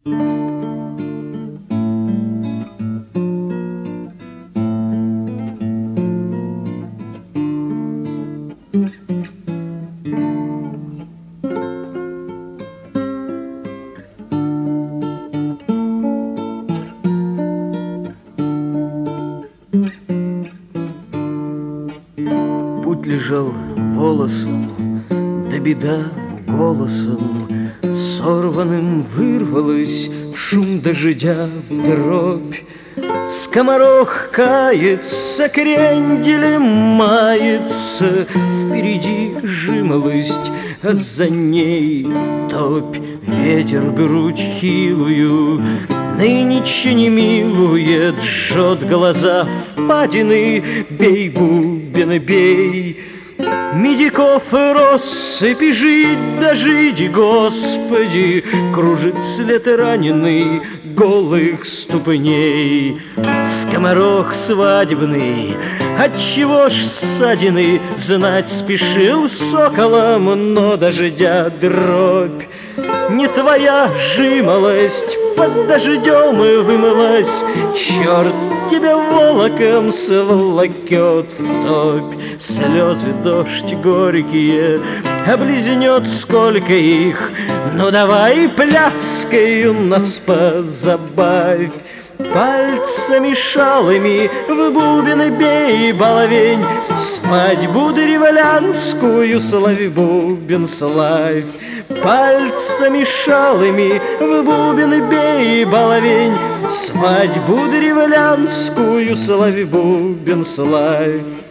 Путь лежал волосом, да беда голосом сорванным вырвалась в шум дождя, в дробь. Скоморох кается, кренделем мается, впереди жимолость, а за ней топь. Ветер грудь хилую нынче не милует, жжет глаза впадины. Бей, бубен, бей! Медиков и россыпи, жить да жить, Господи! Кружит след раненый голых ступней. Скоморох свадебный, отчего ж ссадины, знать спешил соколом, но дождя дробь. Не твоя жимолость под дождем и вымылась, черт тебя волоком сволокет в топь. Слезы дождь горькие облизнет сколько их, ну давай пляскою нас позабавь. Пальцами шалыми в бубен бей, баловень, свадьбу древлянскую славь, бубен, славь. Пальцами шалыми в бубен бей, баловень, свадьбу древлянскую славь, бубен, славь.